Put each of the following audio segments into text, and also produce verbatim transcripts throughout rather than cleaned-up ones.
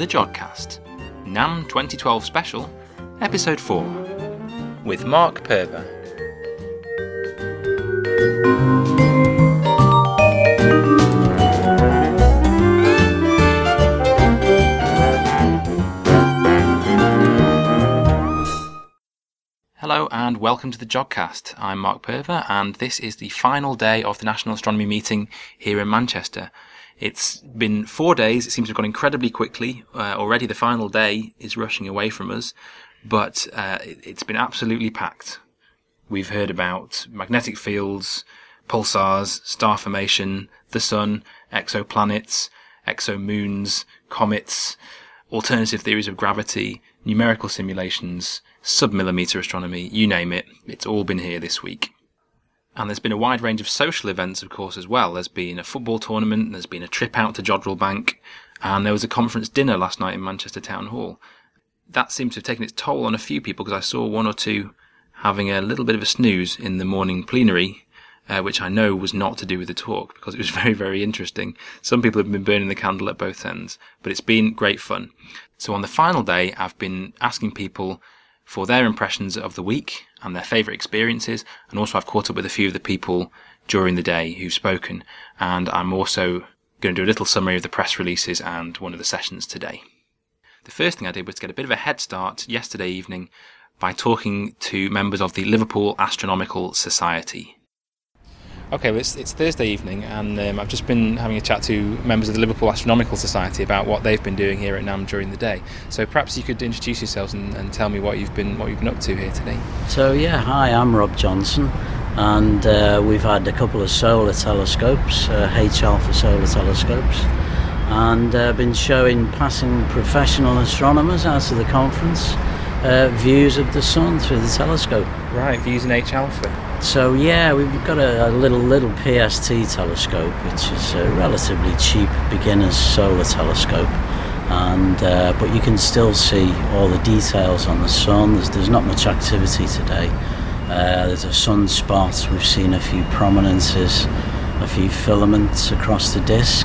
Jodcast, NAMM twenty twelve Special, Episode four, with Mark Purber. Hello and welcome to the Jodcast. I'm Mark Purber and this is the final day of the National Astronomy meeting here in Manchester. It's been four days, it seems to have gone incredibly quickly. Uh, already the final day is rushing away from us, but uh, it, it's been absolutely packed. We've heard about magnetic fields, pulsars, star formation, the sun, exoplanets, exomoons, comets, alternative theories of gravity, numerical simulations, sub-millimeter astronomy, you name it, it's all been here this week. And there's been a wide range of social events, of course, as well. There's been a football tournament, there's been a trip out to Jodrell Bank, and there was a conference dinner last night in Manchester Town Hall. That seems to have taken its toll on a few people, because I saw one or two having a little bit of a snooze in the morning plenary, uh, which I know was not to do with the talk, because it was very, very interesting. Some people have been burning the candle at both ends, but it's been great fun. So on the final day, I've been asking people for their impressions of the week and their favourite experiences, and also I've caught up with a few of the people during the day who've spoken, and I'm also going to do a little summary of the press releases and one of the sessions today. The first thing I did was to get a bit of a head start yesterday evening by talking to members of the Liverpool Astronomical Society. Okay, well it's, it's Thursday evening and um, I've just been having a chat to members of the Liverpool Astronomical Society about what they've been doing here at NAMM during the day. So perhaps you could introduce yourselves and, and tell me what you've been what you've been up to here today. So yeah, hi, I'm Rob Johnson, and uh, we've had a couple of solar telescopes, uh, H-alpha solar telescopes, and uh, been showing passing professional astronomers out of the conference uh, views of the sun through the telescope. Right, views in H-alpha. So yeah, we've got a, a little little P S T telescope, which is a relatively cheap beginner's solar telescope, and uh, but you can still see all the details on the sun. There's, there's not much activity today. Uh, there's a sunspot. We've seen a few prominences, a few filaments across the disk,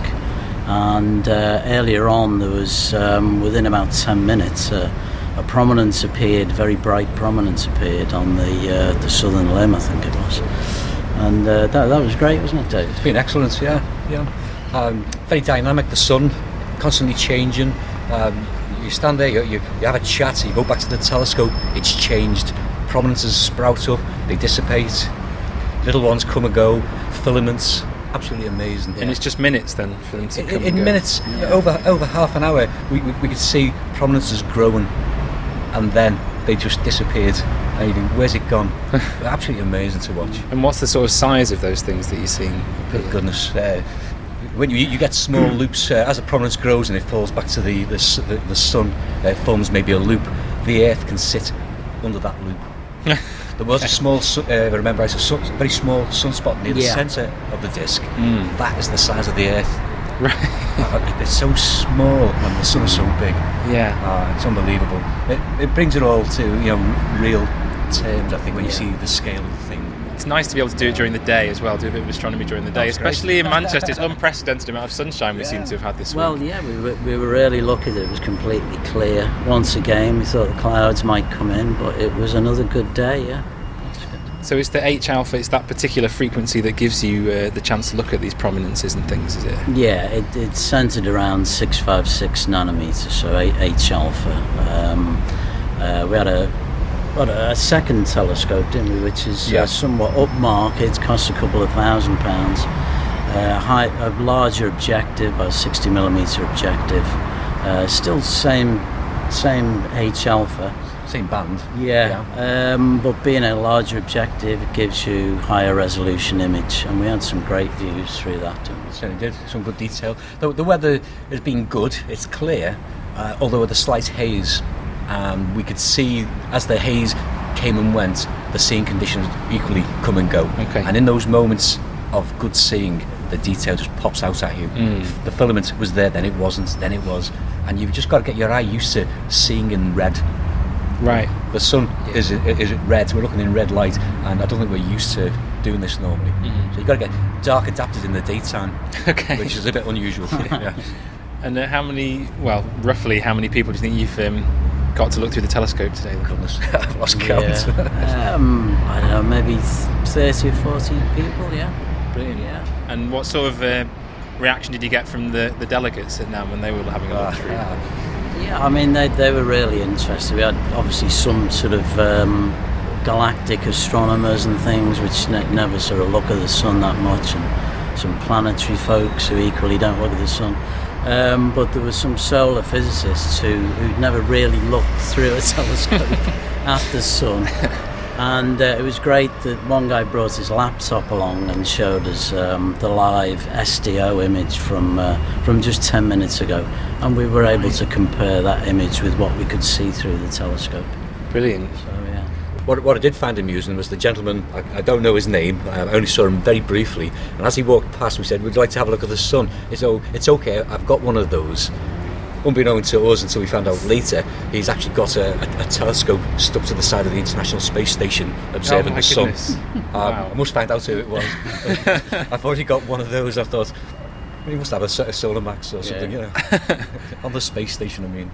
and uh, earlier on there was um, within about ten minutes. Uh, A prominence appeared, very bright prominence appeared on the uh, the southern limb, I think it was, and uh, that that was great, wasn't it, Dave? It's been excellent, yeah, yeah. Um, very dynamic. The sun constantly changing. Um, you stand there, you, you you have a chat. You go back to the telescope. It's changed. Prominences sprout up. They dissipate. Little ones come and go. Filaments. Absolutely amazing. And yeah. It's just minutes then for them to in, come in and go. minutes, Yeah. over over half an hour, we we, we could see prominences growing. And then they just disappeared. And you think, where's it gone? Absolutely amazing to watch. And what's the sort of size of those things that you're seeing? Good goodness. Uh, when you, you get small loops, uh, as the prominence grows and it falls back to the, the, the, the sun, uh, it forms maybe a loop. The Earth can sit under that loop. There was a small, su- uh, if I remember, it's a su- very small sunspot near the Yeah. centre of the disk. Mm. That is the size of the Earth. Right. Uh, It's so small when the sun is so big. Yeah. Uh, it's unbelievable. It, it brings it all to you know real terms. I think when you see the scale of the thing. It's nice to be able to do it during the day as well, do a bit of astronomy during the day, That's great. especially in Manchester. It's unprecedented amount of sunshine we Yeah. seem to have had this Well, week. yeah, we were, we were really lucky that it was completely clear. Once again, we thought the clouds might come in, but it was another good day, yeah. That's good. So it's the H-alpha, it's that particular frequency that gives you uh, the chance to look at these prominences and things, is it? Yeah, it, it's centered around six five six nanometers, so H-alpha. Um, uh, we had a, what, a second telescope, didn't we, which is Yeah. uh, somewhat upmarket, costs a couple of thousand pounds. Uh, high, a larger objective, about sixty millimeter objective. Uh, still same, same H-alpha. Same band. Yeah, Um, but being a larger objective, it gives you higher resolution image, and we had some great views through that. It certainly did. Some good detail. The, the weather has been good. It's clear, uh, although with a slight haze. Um, we could see as the haze came and went, the seeing conditions equally come and go. Okay. And in those moments of good seeing, the detail just pops out at you. Mm. The filament was there, then it wasn't, then it was, and you've just got to get your eye used to seeing in red. Right. The sun is is red. We're looking in red light, and I don't think we're used to doing this normally. Mm. So you've got to get dark adapted in the daytime, Okay. which is a bit unusual. Yeah. And uh, how many, well, roughly how many people do you think you've um, got to look through the telescope today? Goodness, I've lost count. Yeah. um, I don't know, maybe thirty or forty people, yeah. Brilliant. Yeah. And what sort of uh, reaction did you get from the, the delegates at NAMM when they were having a look Uh, through? yeah. Yeah, I mean, they, they were really interested. We had obviously some sort of um, galactic astronomers and things which ne- never sort of look at the sun that much, and some planetary folks who equally don't look at the sun. Um, but there were some solar physicists who, who'd never really looked through a telescope at the sun. And uh, it was great that one guy brought his laptop along and showed us um, the live S D O image from uh, from just ten minutes ago, and we were able to compare that image with what we could see through the telescope. Brilliant. So yeah. What, what I did find amusing was the gentleman, I, I don't know his name, I only saw him very briefly, and as he walked past we said, "We'd like to have a look at the sun." He said, "Oh, it's okay, I've got one of those." Unbeknown to us, until we found out later, he's actually got a, a, a telescope stuck to the side of the International Space Station observing Oh, my the sun. goodness. Um, Wow. I must find out who it was. I've already got one of those. I thought, well, he must have a, s- a Solar Max or something, Yeah. you know. On the space station, I mean.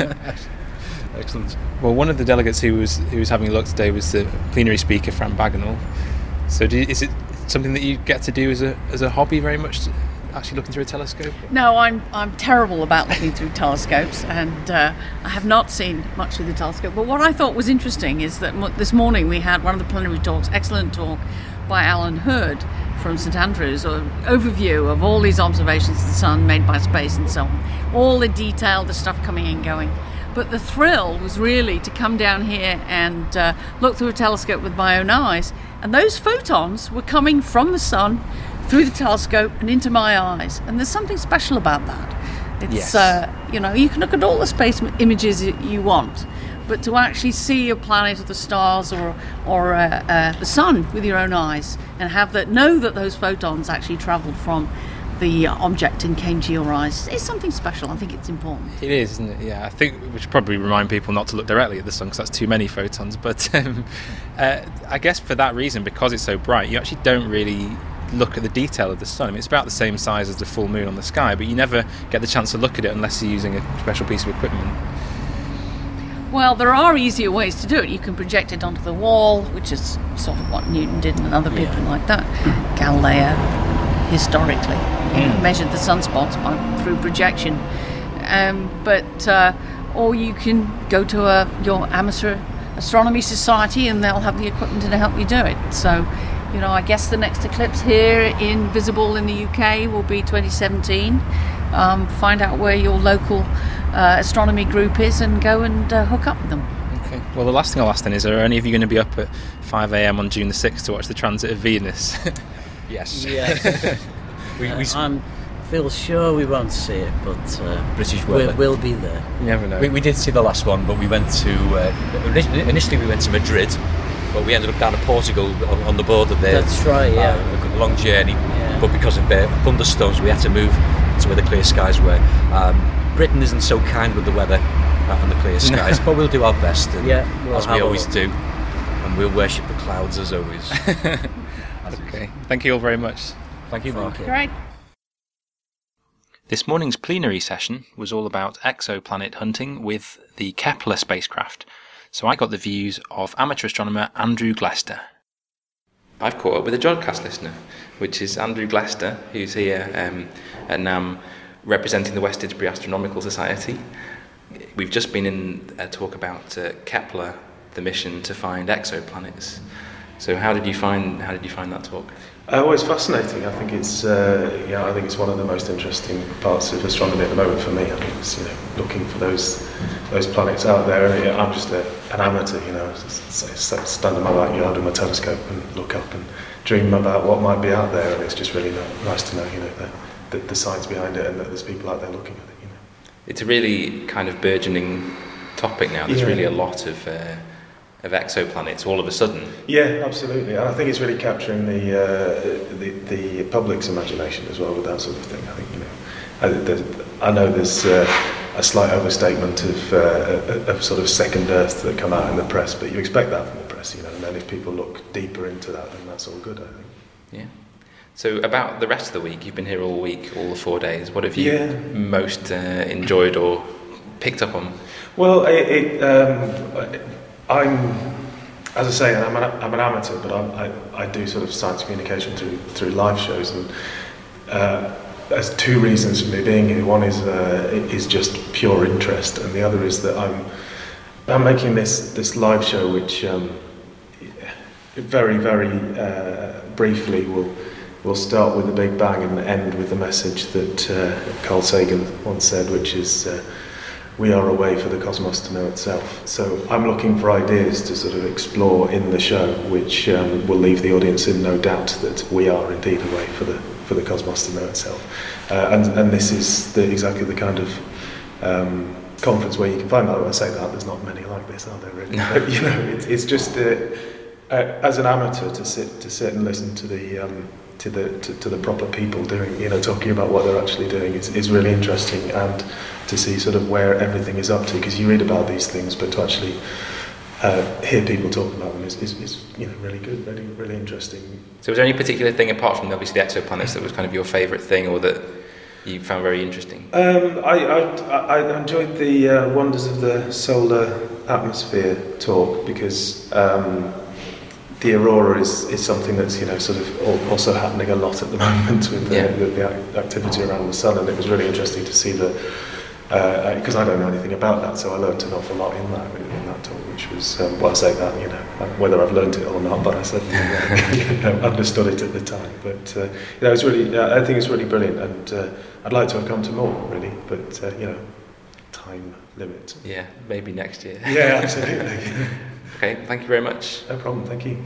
Excellent. Well, one of the delegates who was who was having a look today was the plenary speaker, Fran Bagenal. So do you, is it something that you get to do as a as a hobby very much, to actually looking through a telescope? No, I'm I'm terrible about looking through telescopes, and uh, I have not seen much of the telescope. But what I thought was interesting is that mo- this morning we had one of the plenary talks, excellent talk by Alan Hurd from St Andrews, an overview of all these observations of the sun made by space and so on, all the detail, the stuff coming and going. But the thrill was really to come down here and uh, look through a telescope with my own eyes, and those photons were coming from the sun through the telescope and into my eyes, and there's something special about that. It's Yes. uh, you know, you can look at all the space m- images that you want, but to actually see a planet or the stars or or uh, uh, the sun with your own eyes and have that, know that those photons actually travelled from the object and came to your eyes, is something special. I think it's important. It is, isn't it? Yeah, I think we should probably remind people not to look directly at the sun because that's too many photons. But um, uh, I guess for that reason, because it's so bright, you actually don't really look at the detail of the sun. I mean, it's about the same size as the full moon on the sky, but you never get the chance to look at it unless you're using a special piece of equipment. Well, there are easier ways to do it. You can project it onto the wall, which is sort of what Newton did and other people Yeah. like that. Galileo, historically, you know, measured the sunspots by, through projection. Um, but uh, or you can go to a, your amateur astronomy society, and they'll have the equipment to help you do it. So, you know, I guess the next eclipse here in visible in the U K will be twenty seventeen. Um, find out where your local uh, astronomy group is and go and uh, hook up with them. Okay. Well, the last thing I'll ask then is, are any of you going to be up at five a.m. on June the sixth to watch the transit of Venus? Yes. Yeah. we, we, Uh, I'm feel sure we won't see it, but uh, British we'll, weather. we'll be there. You never know. We, we did see the last one, but we went to uh, initially, initially we went to Madrid, but we ended up down to Portugal on, on the border there. That's right, yeah. Uh, a long journey, Yeah. but because of uh, thunderstorms, we had to move to where the clear skies were. Um, Britain isn't so kind with the weather uh, and the clear skies, but we'll do our best, and, Yeah, we'll as we have a always look. do, and we'll worship the clouds as always. Okay. Thank you all very much. Thank you, Mark. Great. This morning's plenary session was all about exoplanet hunting with the Kepler spacecraft, so I got the views of amateur astronomer Andrew Glester. I've caught up with a Jodcast listener, which is Andrew Glester, who's here um, at NAMM representing the West Didsbury Astronomical Society. We've just been in a talk about uh, Kepler, the mission to find exoplanets. So how did you find how did you find that talk? Uh, well, it's fascinating. I think it's, uh, yeah, I think it's one of the most interesting parts of astronomy at the moment for me. I think it's, you know, looking for those those planets out there. And, yeah, I'm just a, an amateur, you know, s- s- s- stand in my backyard with my telescope and look up and dream about what might be out there. And it's just really no- nice to know, you know, the, the, the science behind it and that there's people out there looking at it. You know, It's a really kind of burgeoning topic now. There's Yeah. really a lot of uh, of exoplanets all of a sudden. yeah, absolutely. And I think it's really capturing the, uh, the the public's imagination as well with that sort of thing. I think, you know, I, there's, I know there's uh, a slight overstatement of uh, of sort of second Earth that come out in the press, but you expect that from the press, you know. And then if people look deeper into that, then that's all good, I think. Yeah. So about the rest of the week, you've been here all week, all the four days. What have you Yeah. most uh, enjoyed or picked up on? Well, it, it, um, I'm, as I say, I'm an, I'm an amateur, but I'm, I, I do sort of science communication through through live shows, and uh, there's two reasons for me being here. One is uh, is just pure interest, and the other is that I'm I'm making this this live show, which um, very very uh, briefly will. We'll start with the Big Bang and end with the message that uh, Carl Sagan once said, which is, uh, we are a way for the cosmos to know itself. So I'm looking for ideas to sort of explore in the show, which um, will leave the audience in no doubt that we are indeed a way for the for the cosmos to know itself. Uh, and, and this is the, exactly the kind of um, conference where you can find that. When I say that, there's not many like this, are there really? But, you know, it's, it's just, uh, uh, as an amateur, to sit to sit and listen to the um, to the to, to the proper people doing, you know, talking about what they're actually doing is, is really interesting, and to see sort of where everything is up to, because you read about these things, but to actually uh, hear people talk about them is, is, is you know really good, really really interesting. So was there any particular thing apart from obviously the exoplanets that was kind of your favourite thing, or that you found very interesting? Um, I, I I enjoyed the uh, wonders of the solar atmosphere talk, because um, the aurora is, is something that's, you know, sort of also happening a lot at the moment with the, yeah. the, the activity around the sun, and it was really interesting to see the, because uh, I don't know anything about that, so I learned an awful lot in that in that talk, which was, um, well, I say that, you know, whether I've learned it or not, but I certainly uh, you know, understood it at the time. But uh, you know, it's really, uh, I think it's really brilliant, and uh, I'd like to have come to more, really, but uh, you know, time limit. Yeah, maybe next year. Yeah, absolutely. Okay, thank you very much. No problem, thank you.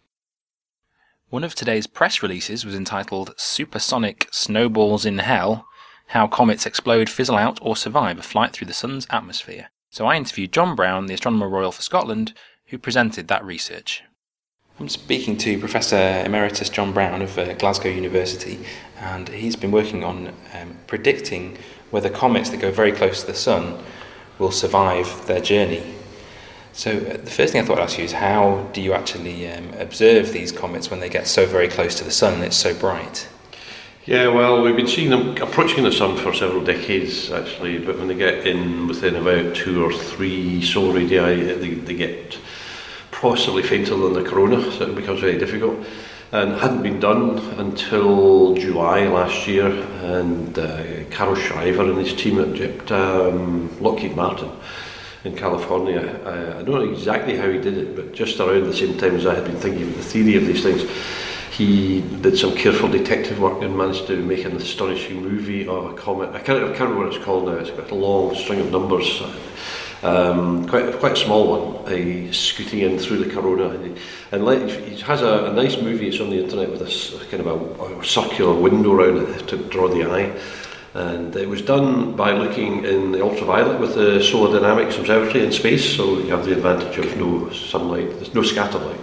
One of today's press releases was entitled Supersonic Snowballs in Hell, How Comets Explode, Fizzle Out or Survive a Flight Through the Sun's Atmosphere. So I interviewed John Brown, the Astronomer Royal for Scotland, who presented that research. I'm speaking to Professor Emeritus John Brown of uh, Glasgow University, and he's been working on um, predicting whether comets that go very close to the Sun will survive their journey. So uh, the first thing I thought I'd ask you is, how do you actually um, observe these comets when they get so very close to the Sun and it's so bright? Yeah, well, we've been seeing them approaching the Sun for several decades, actually, but when they get in within about two or three solar radii, they, they get possibly fainter than the corona, so it becomes very difficult. And it hadn't been done until July last year, and uh, Carol Shriver and his team at J- um, Lockheed Martin in California, uh, I don't know exactly how he did it, but just around the same time as I had been thinking of the theory of these things, he did some careful detective work and managed to make an astonishing movie of a comet. I can't, I can't remember what it's called now. It's got a long string of numbers, um, quite quite a small one, uh, scooting in through the corona. And, he, and like, he has a, a nice movie. It's on the internet with a kind of a, a circular window around it to draw the eye. And it was done by looking in the ultraviolet with the Solar Dynamics Observatory in space, so you have the advantage of no sunlight, there's no scatter light.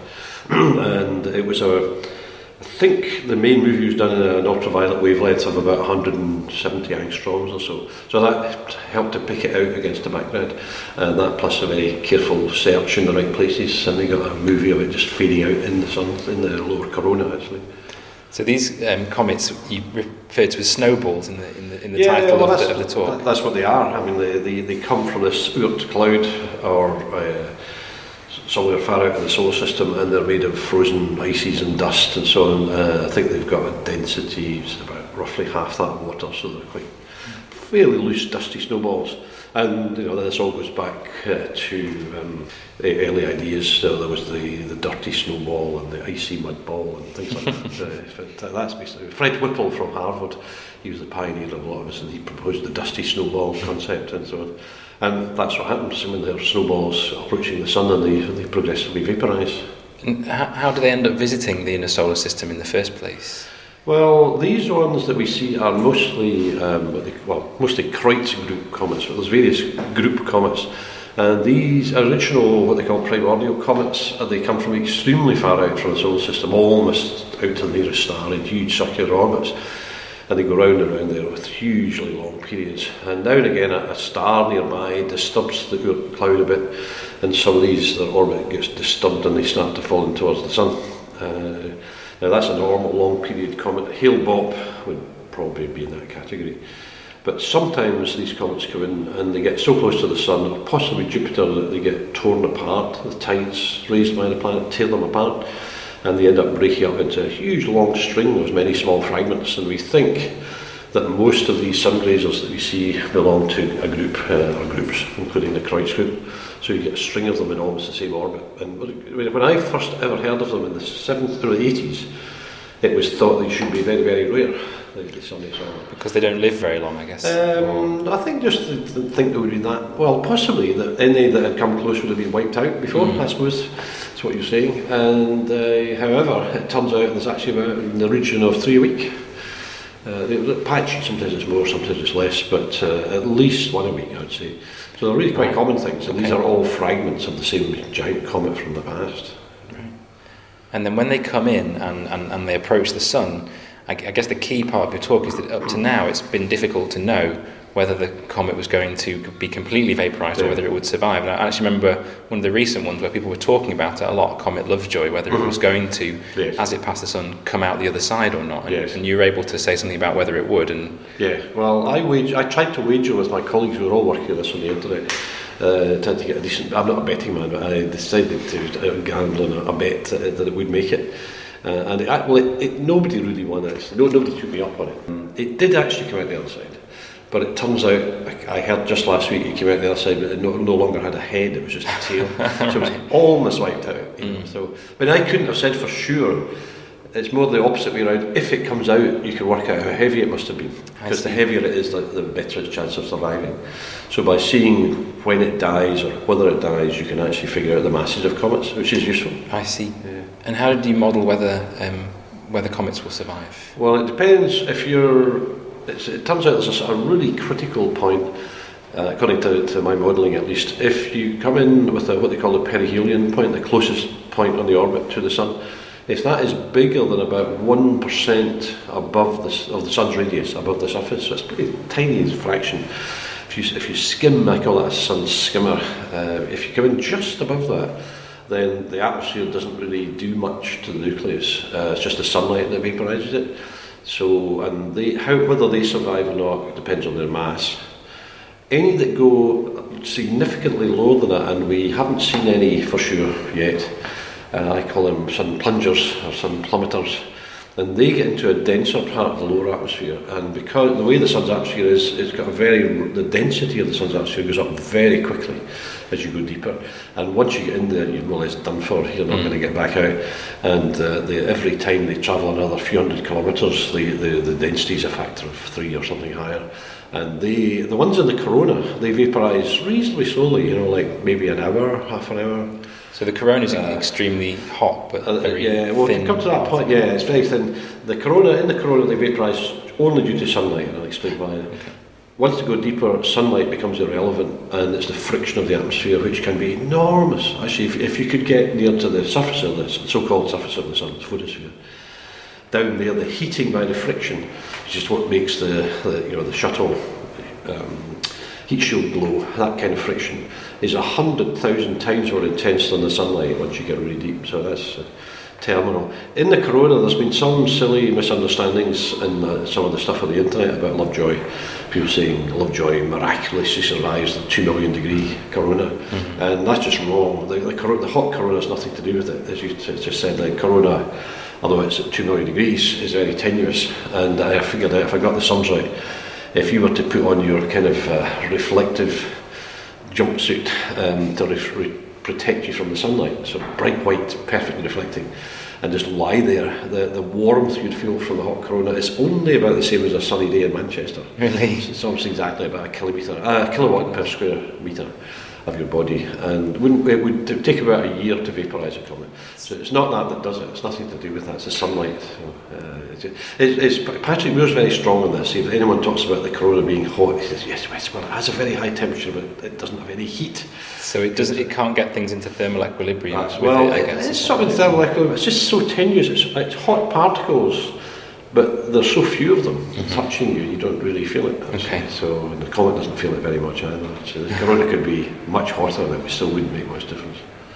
And it was a, I think the main movie was done in an ultraviolet wavelength of about one hundred seventy angstroms or so. So that helped to pick it out against the background. And that plus a very careful search in the right places, and they got a movie of it just fading out in the sun, in the lower corona actually. So these um, comets you refer to as snowballs in the in the, in the yeah, title well, of, the, of the talk. That, that's what they are. I mean, they, they, they come from this Oort cloud, or uh, somewhere far out of the solar system, and they're made of frozen ices and dust and so on. Uh, I think they've got a density it's about roughly half that water, so they're quite fairly loose, dusty snowballs. And you know, this all goes back uh, to um, the early ideas. So there was the, the dirty snowball and the icy mud ball and things like that. Uh, but uh, that's basically Fred Whipple from Harvard. He was the pioneer of a lot of this, and he proposed the dusty snowball concept and so on. And that's what happens when there are snowballs approaching the sun, and they, they progressively vaporise. And how, how do they end up visiting the inner solar system in the first place? Well, these ones that we see are mostly, um, what they, well, mostly Kreutz group comets. But there's various group comets, and these original, what they call primordial comets, uh, they come from extremely far out from the solar system, almost out to the nearest star in huge circular orbits, and they go round and round there with hugely long periods. And now and again, a, a star nearby disturbs the Oort cloud a bit, and some of these, their orbit gets disturbed and they start to fall in towards the sun. Uh, Now that's a normal long period comet. Hale-Bopp would probably be in that category. But sometimes these comets come in and they get so close to the Sun, or possibly Jupiter, that they get torn apart. The tides raised by the planet tear them apart, and they end up breaking up into a huge long string of many small fragments. And we think that most of these sun grazers that we see belong to a group, uh, or groups, including the Kreutz group. So you get a string of them in almost the same orbit. And when I first ever heard of them in the seventies or the eighties, it was thought they should be very, very rare. Because they don't live very long, I guess. Um, I think just to, to think there would be that. Well, possibly that any that had come close would have been wiped out before. Mm. I suppose that's what you're saying. And uh, however, it turns out there's actually about in the region of three a week. Uh, they're patchy. Sometimes it's more, sometimes it's less, but uh, at least one a week, I would say. So they're really quite right. common things, and okay. these are all fragments of the same giant comet from the past. Right. And then when they come in and, and, and they approach the Sun, I guess the key part of your talk is that up to now it's been difficult to know whether the comet was going to be completely vaporised yeah. or whether it would survive. And I actually remember one of the recent ones where people were talking about it a lot, Comet Lovejoy, whether mm-hmm. it was going to, yes. as it passed the Sun, come out the other side or not. And, yes. and you were able to say something about whether it would. And yeah, well, I wage- I tried to wager with my colleagues who were all working on this on the internet. Uh, tried to get a decent. I'm not a betting man, but I decided to gamble on a, a bet uh, that it would make it. Uh, and it, well, it, it, nobody really won it. No, nobody took me up on it. Mm. It did actually come out the other side, but it turns out, I, I heard just last week it came out the other side, but it no, no longer had a head, it was just a tail. So it was almost wiped out. You know? mm. So, but I couldn't have said for sure. It's more the opposite way around. If it comes out, you can work out how heavy it must have been, because the heavier it is, the, the better its chance of surviving. So by seeing when it dies or whether it dies, you can actually figure out the masses of comets, which is useful. I see. Yeah. And how do you model whether um, whether comets will survive? Well, it depends. If you're, it's, it turns out there's a, a really critical point, uh, according to, to my modelling at least. If you come in with a, what they call the perihelion point, the closest point on the orbit to the Sun, if that is bigger than about one percent above the, of the Sun's radius, above the surface, so it's a pretty tiny fraction. If you, if you skim, I call that a sun skimmer, uh, if you come in just above that, then the atmosphere doesn't really do much to the nucleus. Uh, it's just the sunlight that vaporises it. So, and they, how, whether they survive or not depends on their mass. Any that go significantly lower than that, and we haven't seen any for sure yet, Uh, I call them sun plungers or sun plummeters, and they get into a denser part of the lower atmosphere. And because the way the Sun's atmosphere is, it's got a very the density of the Sun's atmosphere goes up very quickly as you go deeper. And once you get in there, you're more or less done for. You're not mm. going to get back out. And uh, they, every time they travel another few hundred kilometres, the, the the density is a factor of three or something higher. And they, the ones in the corona, they vaporise reasonably slowly. You know, like maybe an hour, half an hour. So the corona is uh, extremely hot, but uh, very yeah. Well, thin. It comes to that point. Yeah, it's very thin. The corona in the corona they vaporise only due to sunlight, and I'll explain why. Okay. Once they go deeper, sunlight becomes irrelevant, and it's the friction of the atmosphere which can be enormous. Actually, if, if you could get near to the surface of the so-called surface of the Sun's photosphere, down there, the heating by the friction is just what makes the, the you know the shuttle um, heat shield glow. That kind of friction is a hundred thousand times more intense than the sunlight once you get really deep. So that's uh, terminal. In the corona, there's been some silly misunderstandings in uh, some of the stuff on the internet about Lovejoy. People saying Lovejoy miraculously survives the two million degree corona, mm-hmm. and that's just wrong. The, the, cor- the hot corona has nothing to do with it. As you t- just said, the corona, although it's at two million degrees, is very tenuous. And I figured out, if I got the sums right, if you were to put on your kind of uh, reflective jumpsuit um, to re- re- protect you from the sunlight, so bright white, perfectly reflecting, and just lie there, the, the warmth you'd feel from the hot corona is only about the same as a sunny day in Manchester. Really? It's, it's almost exactly about a kilometre, uh, a kilowatt per square metre of your body, and wouldn't, it would t- take about a year to vaporise a comet. So it's not that that does it, it's nothing to do with that, it's the sunlight. So, uh, it's, it's, it's, Patrick Moore's very strong on this. If anyone talks about the corona being hot, he says, yes, well, it has a very high temperature, but it doesn't have any heat. So it doesn't, it can't get things into thermal equilibrium That's, with well, it, I guess. It's something thermal equilibrium, it's just so tenuous, it's, it's hot particles, but there's so few of them mm-hmm. touching you, you don't really feel it. Actually. Okay. So and the comet doesn't feel it very much either. So the corona could be much hotter, and it still wouldn't make much difference.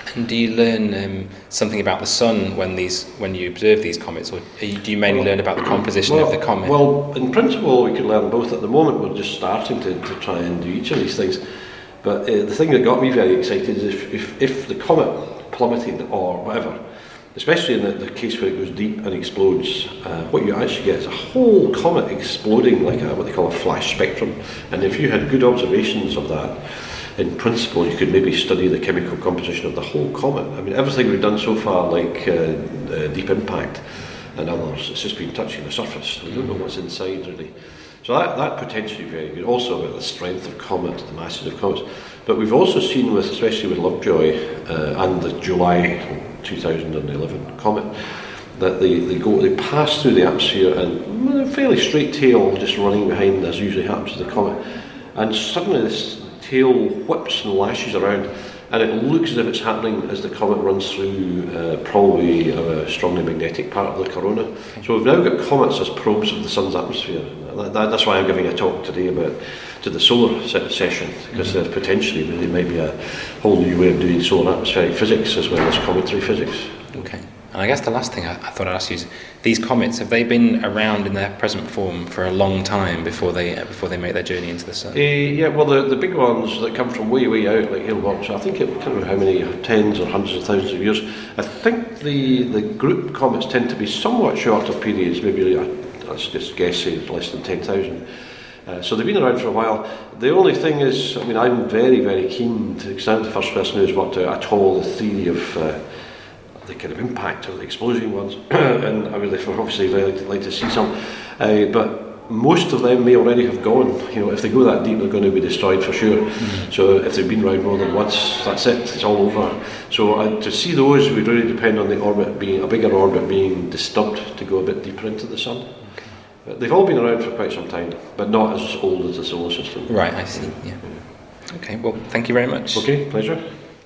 And do you learn um, something about the sun when these when you observe these comets, or do you mainly learn about the composition well, of the comet? Well, in principle, we could learn both. At the moment, we're just starting to, to try and do each of these things. But uh, the thing that got me very excited is if, if, if the comet plummeted or whatever, especially in the, the case where it goes deep and explodes, uh, what you actually get is a whole comet exploding like a, what they call a flash spectrum. And if you had good observations of that, in principle, you could maybe study the chemical composition of the whole comet. I mean, everything we've done so far, like uh, uh, Deep Impact and others, it's just been touching the surface. We don't know what's inside, really. So that, that potentially very good. Also about the strength of comets, the masses of comets. But we've also seen, with especially with Lovejoy uh, and the July two thousand eleven comet, that they, they go they pass through the atmosphere and with a fairly straight tail just running behind, as usually happens to the comet. And suddenly this tail whips and lashes around, and it looks as if it's happening as the comet runs through uh, probably a strongly magnetic part of the corona. Okay. So we've now got comets as probes of the sun's atmosphere. That, that, that's why I'm giving a talk today about to the solar se- session, because mm-hmm. uh, potentially really might be a whole new way of doing solar atmospheric physics as well as cometary physics. Okay. And I guess the last thing I, I thought I'd ask you is, these comets, have they been around in their present form for a long time before they uh, before they make their journey into the sun? Uh, yeah, well, the, the big ones that come from way, way out, like Hale-Bopp, I think it can't remember how many, tens or hundreds of thousands of years. I think the, the group comets tend to be somewhat shorter periods, maybe, uh, let's just guess, say, less than ten thousand. Uh, so they've been around for a while. The only thing is, I mean, I'm very, very keen to examine the first person who's worked out at all the theory of uh, the kind of impact of the explosion ones, and I would obviously very like to see some, uh, but most of them may already have gone. You know, if they go that deep, they're going to be destroyed for sure. Mm-hmm. So if they've been around more than once, that's it, it's all over. So uh, to see those would really depend on the orbit being, a bigger orbit being disturbed to go a bit deeper into the sun. Okay. But they've all been around for quite some time, but not as old as the solar system. Right, I see, yeah. Okay, well, thank you very much. Okay, pleasure.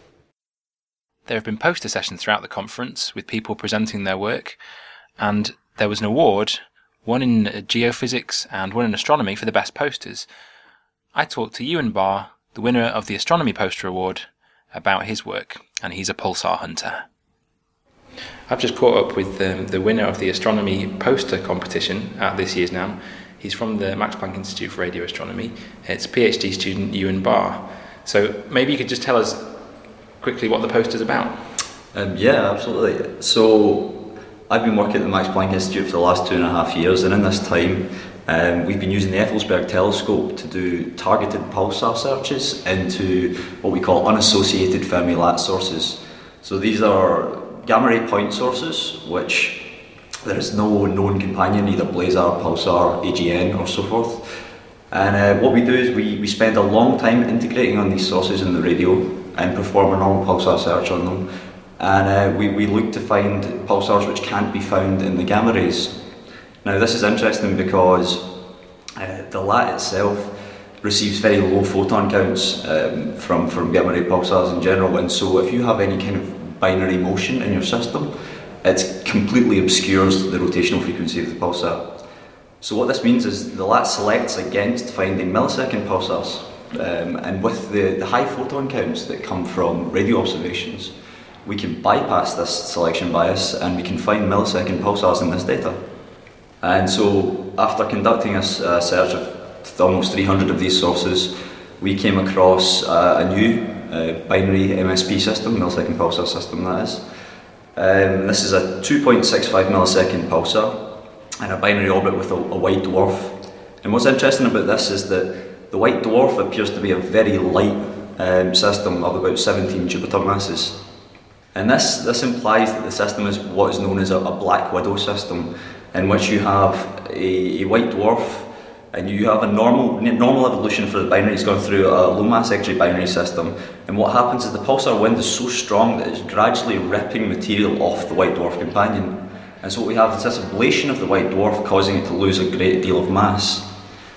There have been poster sessions throughout the conference with people presenting their work, and there was an award, one in geophysics and one in astronomy, for the best posters. I talked to Ewan Barr, the winner of the Astronomy Poster Award, about his work, and he's a pulsar hunter. I've just caught up with um, the winner of the Astronomy Poster competition at this year's NAMM. He's from the Max Planck Institute for Radio Astronomy. It's PhD student Ewan Barr. So maybe you could just tell us quickly what the poster's about. Um, yeah, absolutely. So I've been working at the Max Planck Institute for the last two and a half years, and in this time um, we've been using the Effelsberg telescope to do targeted pulsar searches into what we call unassociated Fermi-Lat sources. So these are gamma-ray point sources which there is no known companion, either blazar, pulsar, A G N or so forth. And uh, what we do is we, we spend a long time integrating on these sources in the radio and perform a normal pulsar search on them, and uh, we, we look to find pulsars which can't be found in the gamma rays. Now this is interesting because uh, the lat itself receives very low photon counts um, from, from gamma ray pulsars in general, and so if you have any kind of binary motion in your system, it completely obscures the rotational frequency of the pulsar. So what this means is the lat selects against finding millisecond pulsars. Um, and with the, the high photon counts that come from radio observations, we can bypass this selection bias and we can find millisecond pulsars in this data. And so after conducting a, a search of almost three hundred of these sources, we came across uh, a new uh, binary M S P system, millisecond pulsar system that is. Um, this is a two point six five millisecond pulsar and a binary orbit with a, a white dwarf. And what's interesting about this is that the white dwarf appears to be a very light um, system of about seventeen Jupiter masses. And this, this implies that the system is what is known as a, a black widow system, in which you have a, a white dwarf and you have a normal normal evolution for the binary. It's gone through a low mass X-ray binary system, and what happens is the pulsar wind is so strong that it's gradually ripping material off the white dwarf companion. And so what we have is this ablation of the white dwarf causing it to lose a great deal of mass.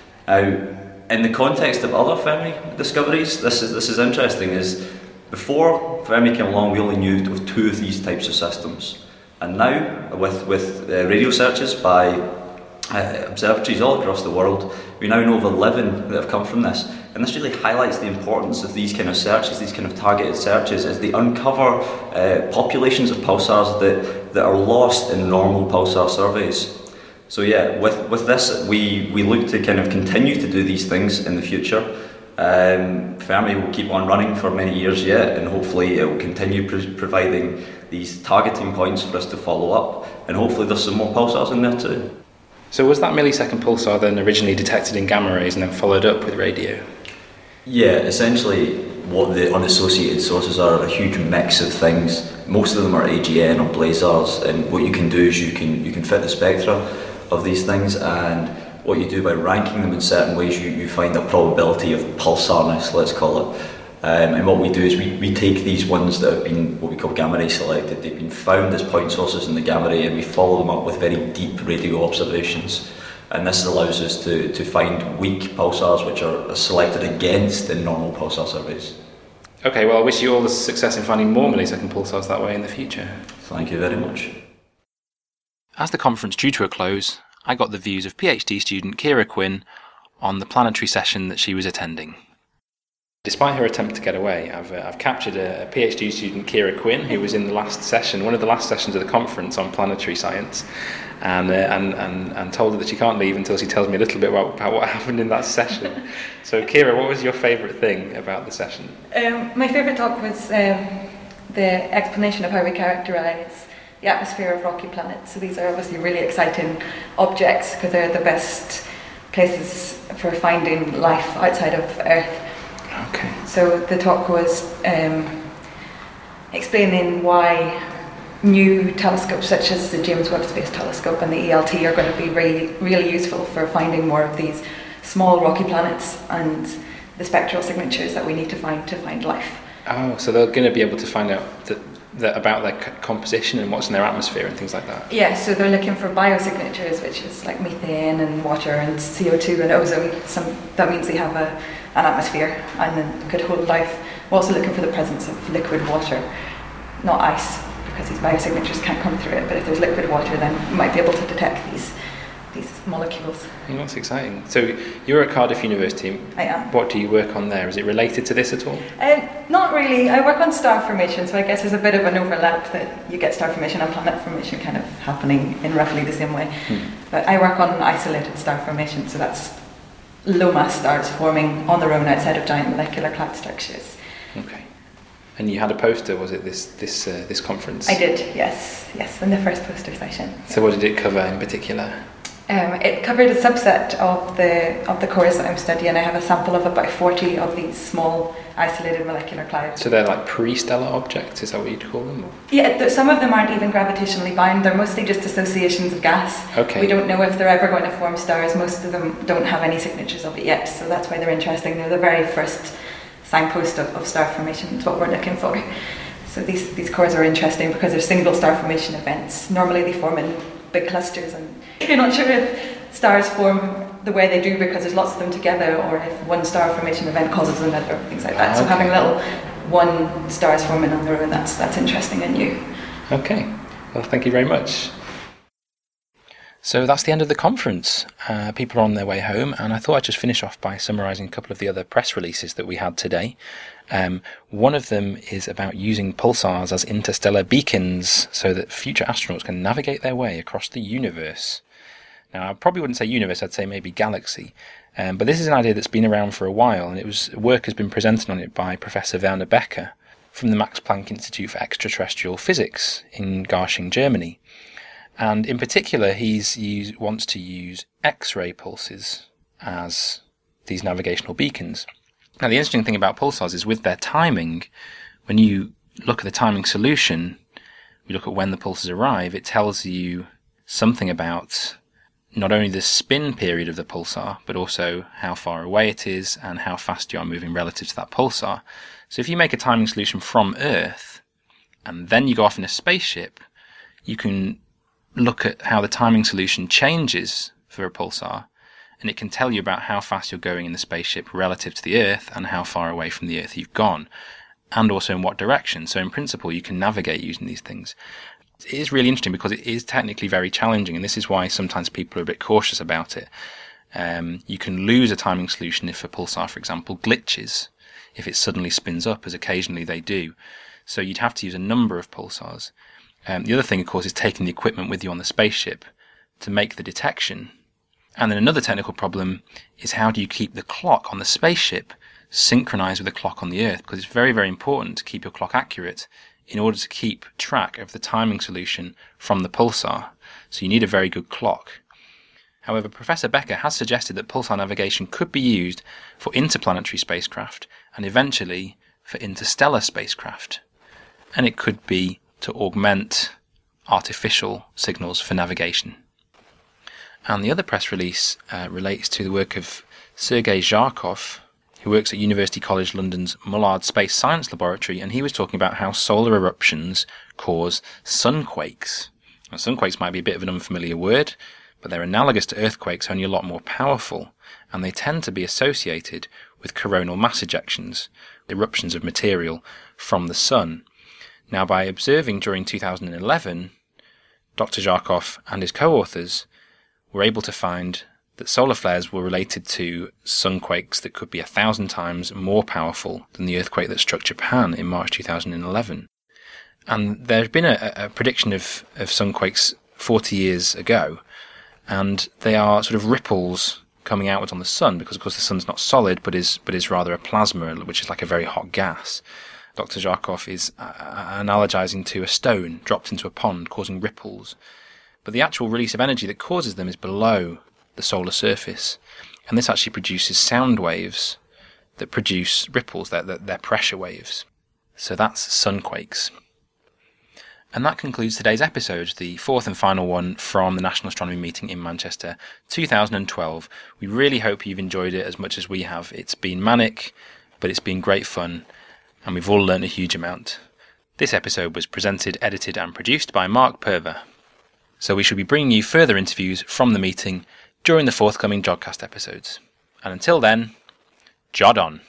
Now, in the context of other Fermi discoveries, this is this is interesting, is before Fermi came along we only knew of two of these types of systems. And now, with, with uh, radio searches by uh, observatories all across the world. We now know of eleven that have come from this, and this really highlights the importance of these kind of searches, these kind of targeted searches, as they uncover uh, populations of pulsars that, that are lost in normal pulsar surveys. So yeah, with, with this, we, we look to kind of continue to do these things in the future. Um, Fermi will keep on running for many years yet, and hopefully it will continue pro- providing these targeting points for us to follow up, and hopefully there's some more pulsars in there too. So was that millisecond pulsar then originally detected in gamma rays and then followed up with radio? Yeah, essentially what the unassociated sources are a huge mix of things. Most of them are A G N or blazars, and what you can do is you can you can fit the spectra of these things, and what you do by ranking them in certain ways, you, you find a probability of pulsarness, let's call it. Um, and what we do is we, we take these ones that have been what we call gamma ray selected, they've been found as point sources in the gamma ray, and we follow them up with very deep radio observations. And this allows us to, to find weak pulsars which are selected against in normal pulsar surveys. Okay, well I wish you all the success in finding more millisecond pulsars that way in the future. Thank you very much. As the conference drew to a close, I got the views of PhD student Kira Quinn on the planetary session that she was attending. Despite her attempt to get away, I've, uh, I've captured a, a PhD student, Kira Quinn, who was in the last session, one of the last sessions of the conference on planetary science, and, uh, and, and, and told her that she can't leave until she tells me a little bit about, about what happened in that session. So Kira, what was your favourite thing about the session? Um, my favourite talk was um, the explanation of how we characterise the atmosphere of rocky planets. So these are obviously really exciting objects because they're the best places for finding life outside of Earth. Okay. So the talk was um, explaining why new telescopes such as the James Webb Space Telescope and the E L T are going to be really, really useful for finding more of these small rocky planets and the spectral signatures that we need to find to find life. Oh, so they're going to be able to find out that, that about their c- composition and what's in their atmosphere and things like that? Yeah, so they're looking for biosignatures, which is like methane and water and C O two and ozone. Some, that means they have a, an atmosphere and then could hold life. We're also looking for the presence of liquid water, not ice, because these biosignatures can't come through it. But if there's liquid water, then we might be able to detect these these molecules. Oh, that's exciting. So you're at Cardiff University. I am. What do you work on there? Is it related to this at all? Um, not really. I work on star formation, so I guess there's a bit of an overlap that you get star formation and planet formation kind of happening in roughly the same way. Hmm. But I work on isolated star formation, so that's low mass stars forming on their own outside of giant molecular cloud structures. Okay. And you had a poster, was it this this uh, this conference? I did, yes, yes, in the first poster session. So what did it cover in particular? Um, it covered a subset of the of the cores that I'm studying. I have a sample of about forty of these small isolated molecular clouds. So they're like pre-stellar objects, is that what you'd call them? Or? Yeah, th- some of them aren't even gravitationally bound. They're mostly just associations of gas. Okay. We don't know if they're ever going to form stars. Most of them don't have any signatures of it yet, so that's why they're interesting. They're the very first signpost of, of star formation. Is what we're looking for. So these, these cores are interesting because they're single star formation events. Normally they form in big clusters, and you're not sure if stars form the way they do because there's lots of them together, or if one star formation event causes another, things like that. Ah, so okay. having little one stars forming on their own, that's that's interesting and new. Okay, well thank you very much. So that's the end of the conference. Uh, people are on their way home, and I thought I'd just finish off by summarising a couple of the other press releases that we had today. Um, one of them is about using pulsars as interstellar beacons so that future astronauts can navigate their way across the universe. Now, I probably wouldn't say universe, I'd say maybe galaxy. Um, but this is an idea that's been around for a while, and it was work has been presented on it by Professor Werner Becker from the Max Planck Institute for Extraterrestrial Physics in Garching, Germany. And in particular, he's used, wants to use X-ray pulses as these navigational beacons. Now, the interesting thing about pulsars is with their timing, when you look at the timing solution, you look at when the pulses arrive, it tells you something about not only the spin period of the pulsar, but also how far away it is and how fast you are moving relative to that pulsar. So if you make a timing solution from Earth, and then you go off in a spaceship, you can look at how the timing solution changes for a pulsar, and it can tell you about how fast you're going in the spaceship relative to the Earth and how far away from the Earth you've gone, and also in what direction. So in principle, you can navigate using these things. It is really interesting because it is technically very challenging, and this is why sometimes people are a bit cautious about it. Um, you can lose a timing solution if a pulsar, for example, glitches, if it suddenly spins up, as occasionally they do. So you'd have to use a number of pulsars. Um, the other thing, of course, is taking the equipment with you on the spaceship to make the detection. And then another technical problem is how do you keep the clock on the spaceship synchronized with the clock on the Earth? Because it's very, very important to keep your clock accurate in order to keep track of the timing solution from the pulsar. So you need a very good clock. However, Professor Becker has suggested that pulsar navigation could be used for interplanetary spacecraft and eventually for interstellar spacecraft. And it could be to augment artificial signals for navigation. And the other press release uh, relates to the work of Sergei Zharkov, who works at University College London's Mullard Space Science Laboratory, and he was talking about how solar eruptions cause sunquakes. Now, sunquakes might be a bit of an unfamiliar word, but they're analogous to earthquakes, only a lot more powerful, and they tend to be associated with coronal mass ejections, eruptions of material from the sun. Now, by observing during two thousand eleven, Doctor Zharkov and his co-authors were able to find that solar flares were related to sunquakes that could be a thousand times more powerful than the earthquake that struck Japan in March two thousand eleven. And there had been a, a prediction of, of sunquakes forty years ago, and they are sort of ripples coming outwards on the sun, because of course the sun's not solid, but is but is rather a plasma, which is like a very hot gas. Doctor Zharkov is uh, analogizing to a stone dropped into a pond, causing ripples. But the actual release of energy that causes them is below the solar surface, and this actually produces sound waves that produce ripples. They're, they're pressure waves. So that's sunquakes. And that concludes today's episode, the fourth and final one from the National Astronomy Meeting in Manchester two thousand twelve. We really hope you've enjoyed it as much as we have. It's been manic, but it's been great fun, and we've all learned a huge amount. This episode was presented, edited and produced by Mark Purver. So we shall be bringing you further interviews from the meeting during the forthcoming Jodcast episodes. And until then, Jod on.